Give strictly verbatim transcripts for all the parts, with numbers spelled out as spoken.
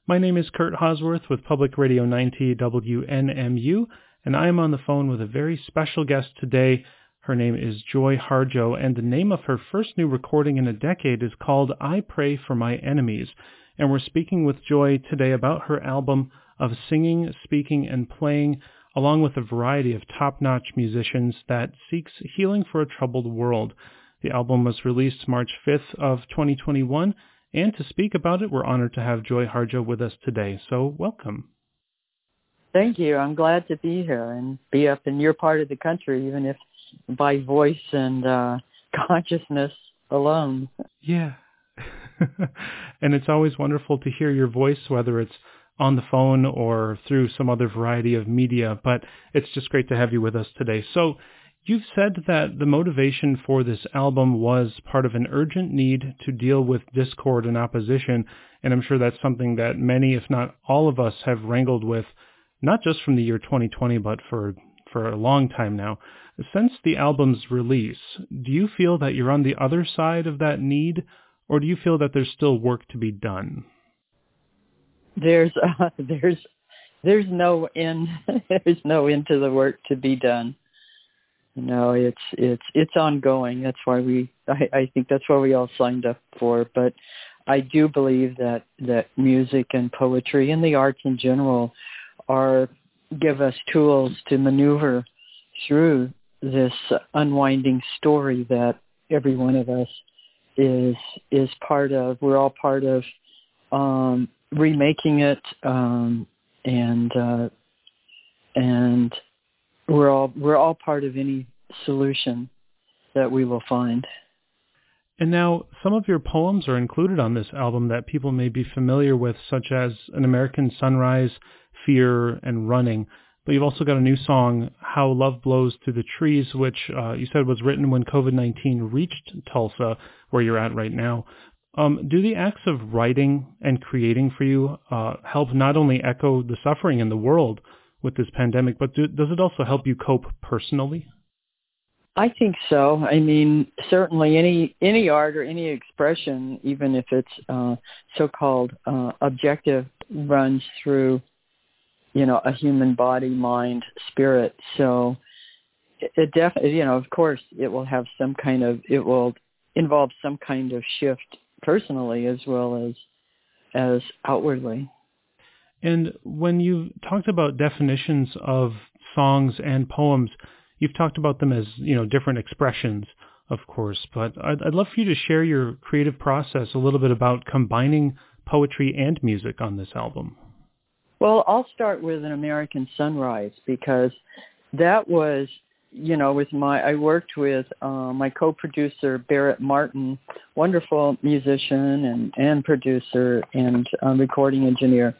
My name is Kurt Hosworth with Public Radio ninety W N M U, and I am on the phone with a very special guest today. Her name is Joy Harjo, and the name of her first new recording in a decade is called I Pray for My Enemies. And we're speaking with Joy today about her album of singing, speaking, and playing, along with a variety of top-notch musicians that seeks healing for a troubled world. The album was released March fifth of twenty twenty-one, and to speak about it, we're honored to have Joy Harjo with us today. So welcome. Thank you. I'm glad to be here and be up in your part of the country, even if by voice and uh, consciousness alone. Yeah. And it's always wonderful to hear your voice, whether it's on the phone or through some other variety of media, but it's just great to have you with us today. So you've said that the motivation for this album was part of an urgent need to deal with discord and opposition, and I'm sure that's something that many, if not all of us, have wrangled with, not just from the year twenty twenty, but for, for a long time now. Since the album's release, do you feel that you're on the other side of that need, or do you feel that there's still work to be done? There's uh, there's there's no end. There's no end to the work to be done. No, it's it's it's ongoing. That's why we. I, I think that's why we all signed up for. But I do believe that that music and poetry and the arts in general are give us tools to maneuver through this unwinding story that every one of us is is part of. We're all part of um, remaking it, um, and uh, and we're all we're all part of any solution that we will find. And now, some of your poems are included on this album that people may be familiar with, such as An American Sunrise, Fear, and Running. But you've also got a new song, How Love Blows Through the Trees, which uh, you said was written when covid nineteen reached Tulsa, where you're at right now. Um, do the acts of writing and creating for you uh, help not only echo the suffering in the world with this pandemic, but do, does it also help you cope personally? I think so. I mean, certainly any any art or any expression, even if it's uh, so-called uh, objective, runs through, you know, a human body, mind, spirit. So it, it definitely, you know, of course, it will have some kind of, it will involve some kind of shift personally as well as as outwardly. And when you talked about definitions of songs and poems, you've talked about them as, you know, different expressions, of course, but I'd, I'd love for you to share your creative process a little bit about combining poetry and music on this album. Well, I'll start with An American Sunrise because that was, you know, with my, I worked with uh, my co-producer, Barrett Martin, wonderful musician and, and producer and um, recording engineer,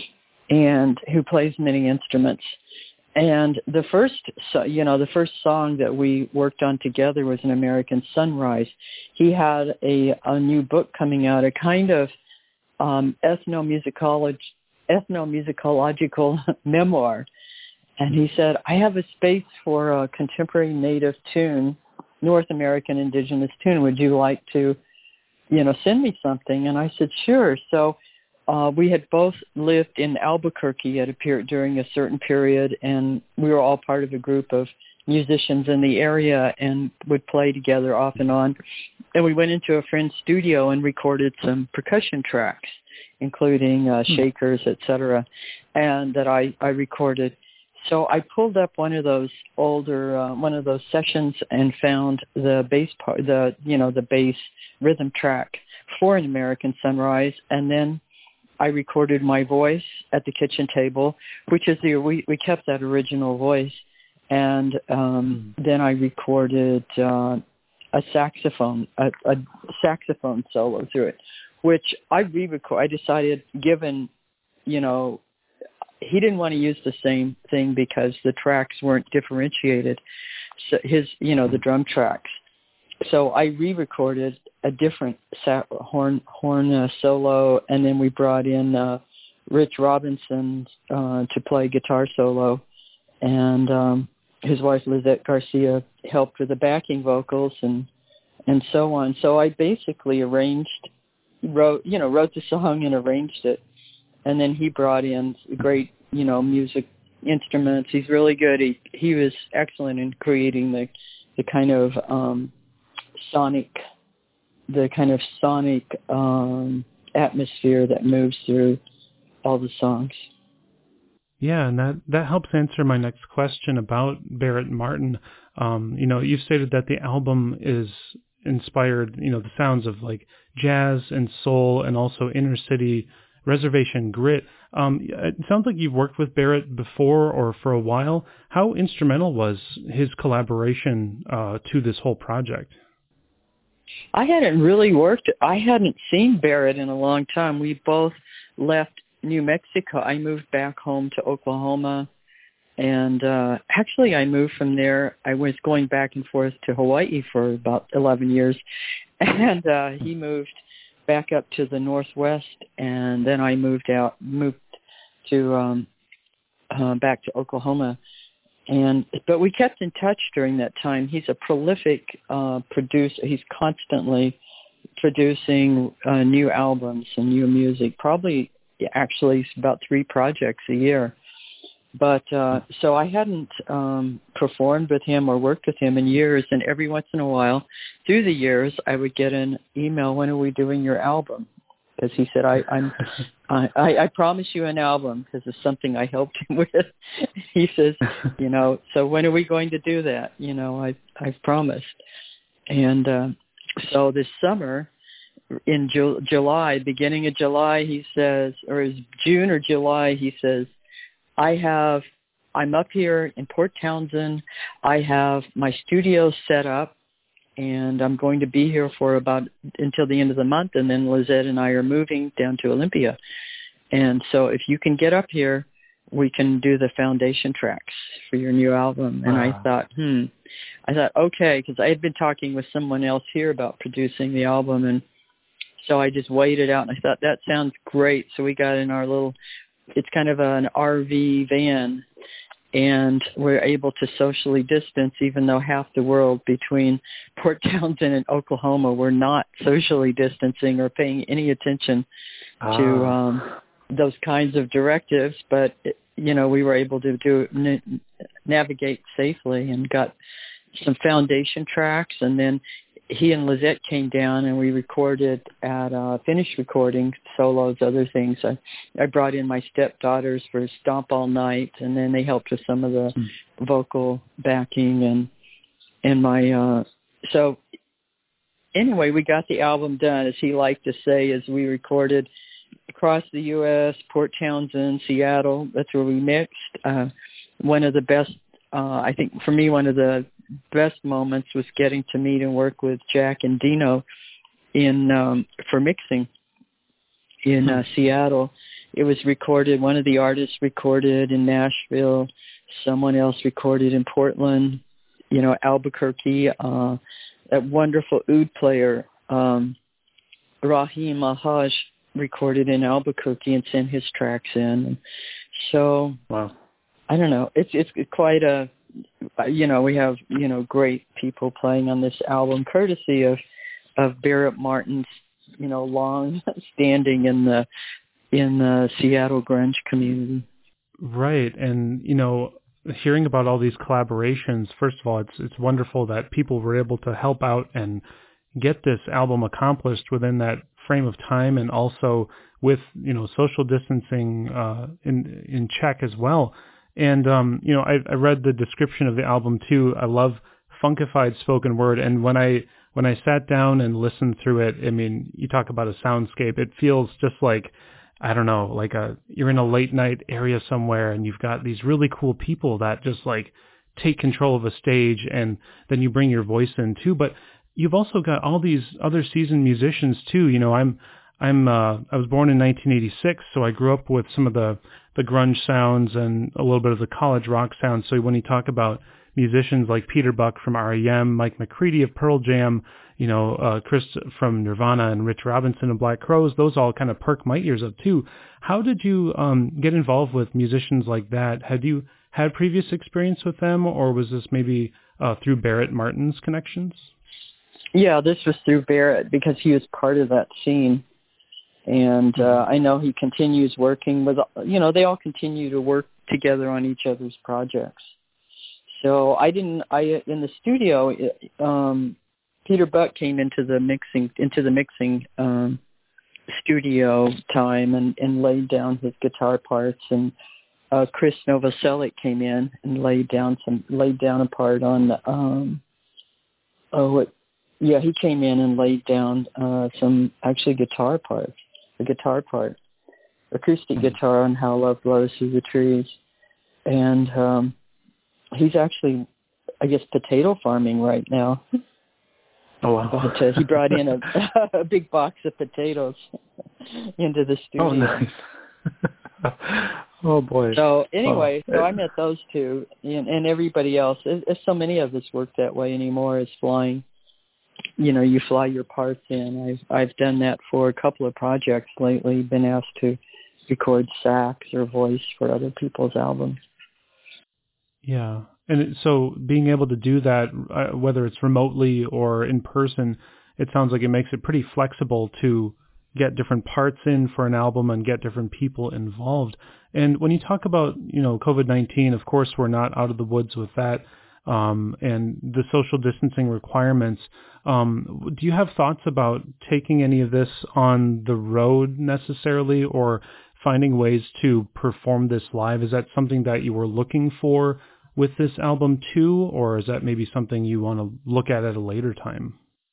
and who plays many instruments. And the first, you know, the first song that we worked on together was An American Sunrise. He had a, a new book coming out, a kind of um, ethnomusicology, ethnomusicological memoir. And he said, I have a space for a contemporary native tune, North American indigenous tune. Would you like to, you know, send me something? And I said, sure. So uh, we had both lived in Albuquerque at a period, during a certain period, and we were all part of a group of musicians in the area and would play together off and on. And we went into a friend's studio and recorded some percussion tracks, including uh, shakers, et cetera, and that I, I recorded. So I pulled up one of those older, uh, one of those sessions and found the bass part, the, you know, the bass rhythm track for An American Sunrise. And then I recorded my voice at the kitchen table, which is the, we, we kept that original voice. And um, mm. then I recorded uh, a saxophone, a, a saxophone solo through it, which I re-record. I decided, given, you know, he didn't want to use the same thing because the tracks weren't differentiated. So his, you know, the drum tracks. So I re-recorded a different sa- horn horn uh, solo, and then we brought in uh, Rich Robinson uh, to play guitar solo, and um, his wife Lizette Garcia helped with the backing vocals and and so on. So I basically arranged, wrote, you know, wrote the song and arranged it. and then he brought in great, you know, music instruments. He's really good. He he was excellent in creating the the kind of um, sonic, the kind of sonic um, atmosphere that moves through all the songs. Yeah, and that, that helps answer my next question about Barrett Martin. Um, you know, you stated that the album is inspired, you know, the sounds of like jazz and soul and also inner city reservation grit. Um, it sounds like you've worked with Barrett before or for a while. How instrumental was his collaboration uh, to this whole project? I hadn't really worked, I hadn't seen Barrett in a long time. We both left New Mexico. I moved back home to Oklahoma, and uh, actually I moved from there. I was going back and forth to Hawaii for about eleven years, and uh, he moved back up to the Northwest, and then I moved out, moved to um, uh, back to Oklahoma. And but we kept in touch during that time. He's a prolific uh, producer. He's constantly producing uh, new albums and new music. Probably, actually, it's about three projects a year. But uh, so I hadn't um, performed with him or worked with him in years. And every once in a while, through the years, I would get an email, "When are we doing your album?" Because he said, I, I'm, I, I, I promise you an album, because it's something I helped him with. He says, you know, so when are we going to do that? You know, I, I've promised. And uh, so this summer, in Ju- July, beginning of July, he says, or is June or July, he says, I have, I'm up here in Port Townsend. I have my studio set up, and I'm going to be here for about until the end of the month, and then Lizette and I are moving down to Olympia. And so if you can get up here, we can do the foundation tracks for your new album. And wow. I thought, hmm, I thought, okay, because I had been talking with someone else here about producing the album, and so I just waited out, and I thought, that sounds great. So we got in our little, it's kind of an R V van, and we're able to socially distance, even though half the world between Port Townsend and Oklahoma were not socially distancing or paying any attention ah. to um, those kinds of directives. But, you know, we were able to do n- navigate safely and got some foundation tracks. And then he and Lizette came down, and we recorded at uh, finished recording, solos, other things. I, I brought in my stepdaughters for Stomp All Night, and then they helped with some of the mm. vocal backing. And and my uh, so anyway, we got the album done, as he liked to say, as we recorded across the U S, Port Townsend, Seattle. That's where we mixed. Uh, one of the best, uh, I think for me, one of the best moments was getting to meet and work with Jack and Dino in um, for mixing in uh, Seattle. It was recorded, one of the artists recorded in Nashville, someone else recorded in Portland, you know, Albuquerque. Uh, that wonderful oud player, um, Rahim Alhaj, recorded in Albuquerque and sent his tracks in. So, wow. I don't know, it's it's quite a, you know, we have, you know, great people playing on this album, courtesy of, of Barrett Martin's, you know, long standing in the, in the Seattle grunge community. Right. And, you know, hearing about all these collaborations, first of all, it's, it's wonderful that people were able to help out and get this album accomplished within that frame of time, and also with, you know, social distancing uh, in, in check as well. And, um, you know, I, I read the description of the album too. I love funkified spoken word. And when I, when I sat down and listened through it, I mean, you talk about a soundscape, it feels just like, I don't know, like a, you're in a late night area somewhere, and you've got these really cool people that just like take control of a stage, and then you bring your voice in too. But you've also got all these other seasoned musicians too. You know, I'm, I'm, uh, I was born in nineteen eighty-six, so I grew up with some of the, the grunge sounds and a little bit of the college rock sounds. So when you talk about musicians like Peter Buck from R E M, Mike McCready of Pearl Jam, you know, uh, Chris from Nirvana, and Rich Robinson of Black Crowes, those all kind of perk my ears up too. How did you um, get involved with musicians like that? Had you had previous experience with them, or was this maybe uh, through Barrett Martin's connections? Yeah, this was through Barrett, because he was part of that scene. And uh, I know he continues working with, you know, they all continue to work together on each other's projects. So I didn't, I, in the studio, um, Peter Buck came into the mixing, into the mixing um, studio time and, and laid down his guitar parts, and uh, Chris Novoselic came in and laid down some, laid down a part on, um, oh, what, yeah, he came in and laid down uh, some actually guitar parts, a guitar part, acoustic mm-hmm. guitar on How Love Blows Through the Trees. And um, he's actually, I guess, potato farming right now. Oh, wow. But uh, he brought in a, a big box of potatoes into the studio. Oh, nice. Oh, boy. So anyway, oh. so I met those two, and, and everybody else. There's so many of us work that way anymore, is flying. You know, you fly your parts in. I've I've done that for a couple of projects lately, been asked to record sax or voice for other people's albums. Yeah. And it, so being able to do that, uh, whether it's remotely or in person, it sounds like it makes it pretty flexible to get different parts in for an album and get different people involved. And when you talk about, you know, COVID nineteen, of course, we're not out of the woods with that, um, and the social distancing requirements. Um, do you have thoughts about taking any of this on the road necessarily, or finding ways to perform this live? Is that something that you were looking for with this album too, or is that maybe something you want to look at at a later time?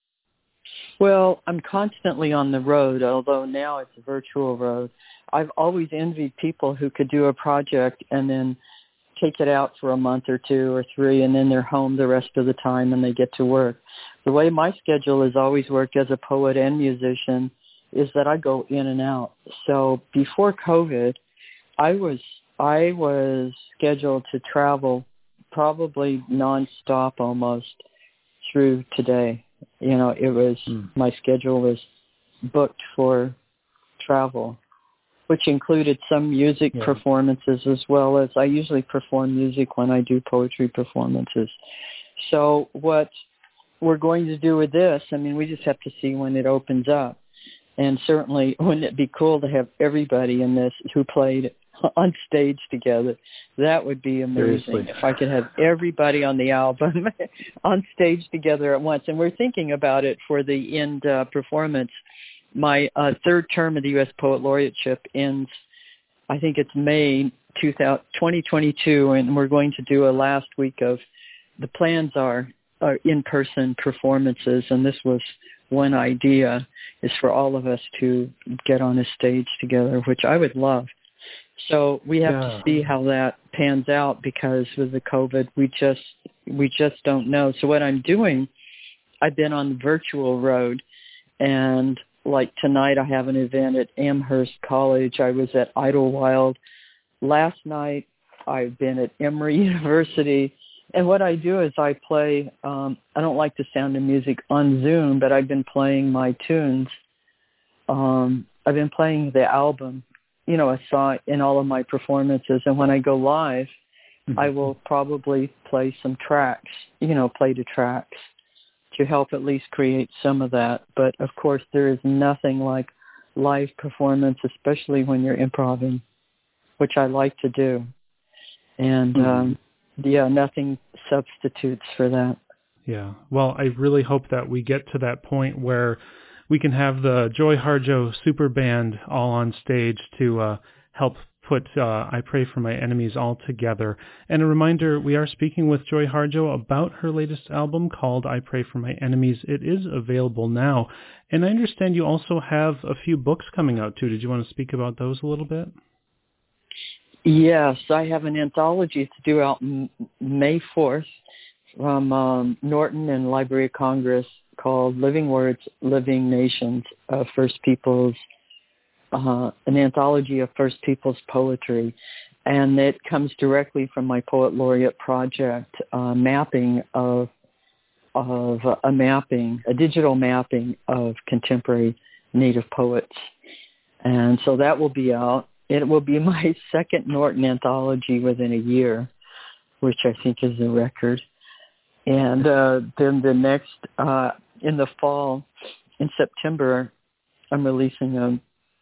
Well, I'm constantly on the road, although now it's a virtual road. I've always envied people who could do a project and then take it out for a month or two or three, and then they're home the rest of the time and they get to work. The way my schedule has always worked as a poet and musician is that I go in and out. So before COVID, I was I was scheduled to travel probably nonstop almost through today. You know, it was, mm. my schedule was booked for travel, which included some music yeah. performances, as well as I usually perform music when I do poetry performances. So what we're going to do with this, I mean, we just have to see when it opens up. And certainly, wouldn't it be cool to have everybody in this who played on stage together? That would be amazing. Seriously. If I could have everybody on the album on stage together at once. And we're thinking about it for the end uh, performance. My uh, third term of the U S Poet Laureateship ends, I think it's May twenty twenty-two, and we're going to do a last week of, the plans are, are in-person performances, and this was one idea, is for all of us to get on a stage together, which I would love. So we have yeah. to see how that pans out, because with the COVID, we just we just don't know. So what I'm doing, I've been on the virtual road, and like tonight I have an event at Amherst College. I was at Idlewild last night. I've been at Emory University. And what I do is I play, um, I don't like the sound of music on Zoom, but I've been playing my tunes. Um, I've been playing the album, you know, I saw in all of my performances. And when I go live, mm-hmm. I will probably play some tracks, you know, play to tracks to help at least create some of that. But, of course, there is nothing like live performance, especially when you're improvising, which I like to do. And, mm-hmm. um, yeah, nothing substitutes for that. Yeah. Well, I really hope that we get to that point where we can have the Joy Harjo super band all on stage to uh, help put uh, I Pray for My Enemies all together. And a reminder, we are speaking with Joy Harjo about her latest album called I Pray for My Enemies. It is available now. And I understand you also have a few books coming out too. Did you want to speak about those a little bit? Yes, I have an anthology to do out m- May fourth from um, Norton and Library of Congress called Living Words, Living Nations, uh, First Peoples, uh, an anthology of First Peoples poetry. And it comes directly from my Poet Laureate project, uh, mapping of, of uh, a mapping, a digital mapping of contemporary Native poets. And so that will be out. It will be my second Norton anthology within a year, which I think is a record. And uh, then the next, uh, in the fall, in September, I'm releasing a,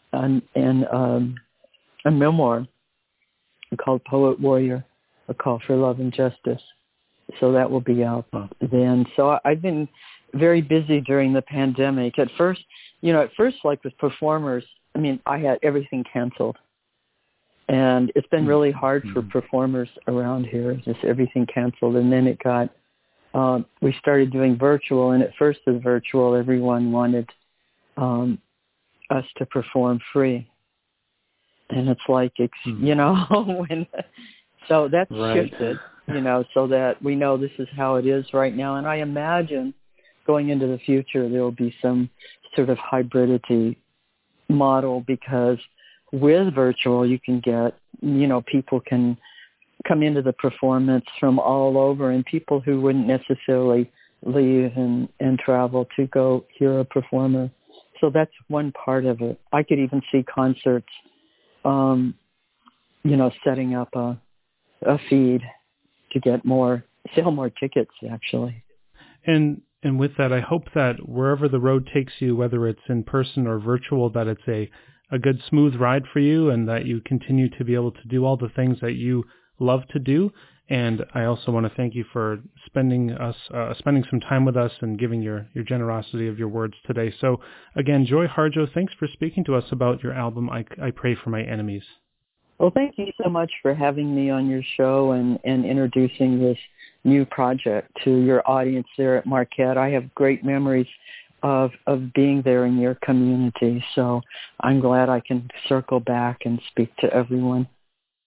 and, and um, a memoir called Poet Warrior, A Call for Love and Justice. So that will be out huh. then. So I've been very busy during the pandemic. At first, you know, at first, like with performers, I mean, I had everything canceled. And it's been really hard for performers around here, just everything canceled. And then it got, um, we started doing virtual. And at first with virtual, everyone wanted um, us to perform free. And it's like, it's, mm. you know, when, so that's right. shifted, you know, so that we know this is how it is right now. And I imagine going into the future, there will be some sort of hybridity model, because with virtual, you can get, you know, people can come into the performance from all over, and people who wouldn't necessarily leave and, and travel to go hear a performer. So that's one part of it. I could even see concerts, um, you know, setting up a, a feed to get more, sell more tickets, actually. And and with that, I hope that wherever the road takes you, whether it's in person or virtual, that it's a a good smooth ride for you, and that you continue to be able to do all the things that you love to do. And I also want to thank you for spending us uh, spending some time with us and giving your, your generosity of your words today. So again, Joy Harjo, thanks for speaking to us about your album, I, I Pray for My Enemies. Well, thank you so much for having me on your show and, and introducing this new project to your audience there at Marquette. I have great memories of of being there in your community. So I'm glad I can circle back and speak to everyone.